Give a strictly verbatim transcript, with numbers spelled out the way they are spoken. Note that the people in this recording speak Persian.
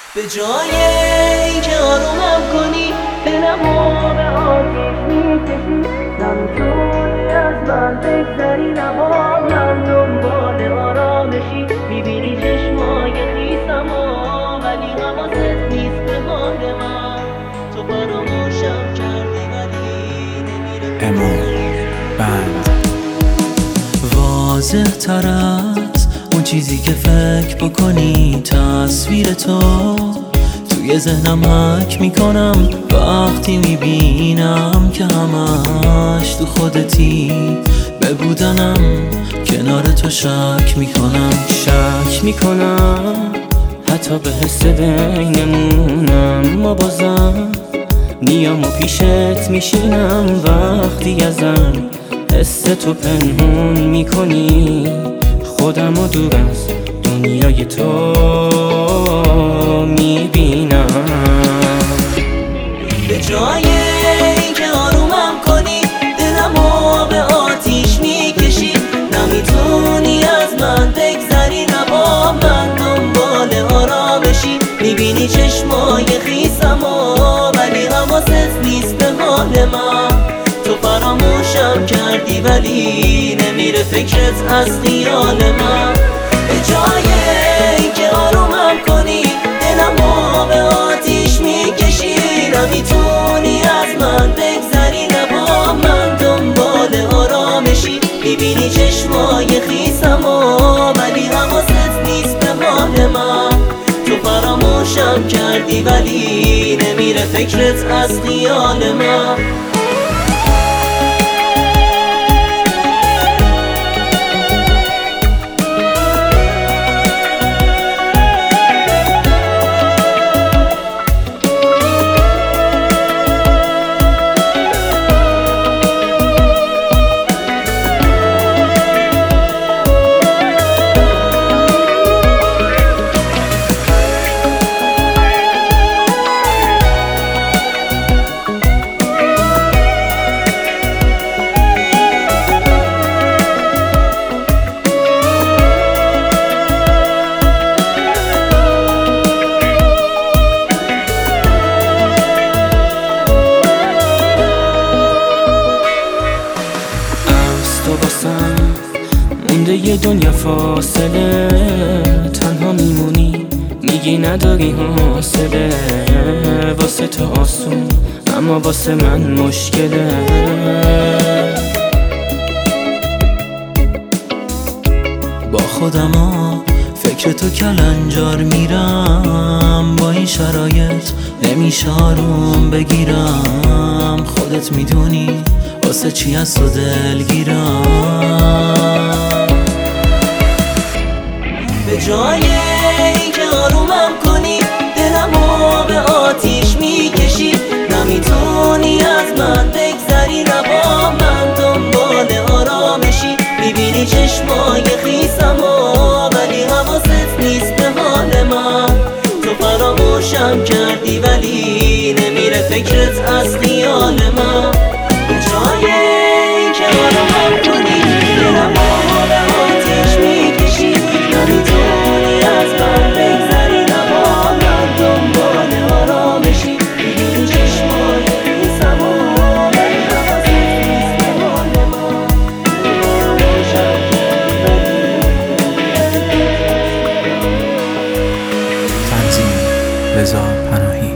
به جای اینکه آرومم کنی دلمو به آتیش میکشی، نمیتونی از من بگذری، نه با من دنبال آرامشی. میبینی چشمای خیسمو ولی حواست نیست به حال من. تو فراموشم کردی ولی نمیره امو بند واضح تر از اون چیزی که فکر بکنی. تصویر تو توی ذهنم حک میکنم وقتی میبینم که همش تو خودتی. به بودنم کنار تو شک میکنم شک میکنم حتی به حس بینمونم، ما بازم میام و پیشت میشینم وقتی ازم حس تو پنهون میکنی. خودم و دور از دنیای تو میبینم. به جای اینکه آرومم کنی دلمو به آتیش میکشی، نمیتونی از من بگذری، نه با من دنبال آرامشی. میبینی چشمای خیسمو ولی حواست نیست به حال من. تو فراموشم کردی ولی نمیره فکرت از خیال من. به جای اینکه آرومم کنی دلمو به آتیش میکشی، نمیتونی از من بگذری، نه با من دنبال آرامشی. میبینی چشمای خیسمو ولی حواست نیست به حال من. تو فراموشم کردی ولی نمیره فکرت از خیال من. مونده یه دنیا فاصله، تنها میمونی میگی نداری حوصله. واسه تو آسون اما واسه من مشکله. با خودم ها فکر تو کلنجار میرم، با این شرایط نمیشه آروم بگیرم. خودت میدونی واسه چی از تو دلگیرم. به جای اینکه آرومم کنی دلمو به آتیش میکشی، نمیتونی از من بگذری، نه با من دنبال آرامشی. میبینی چشمای خیسمو ولی حواست نیست به حال من. تو فراموشم کردی ولی نمیره فکرت از خیال من. به جای اینکه آرومم کنی دلمو به آتیش میکشی، نمیتونی از من بگذری، نه با من دنبال آرامشی. میبینی چشمای خیسمو ولی حواست نیست به حال من. فراموشم کردی ولی تنظیم رضا پناهی.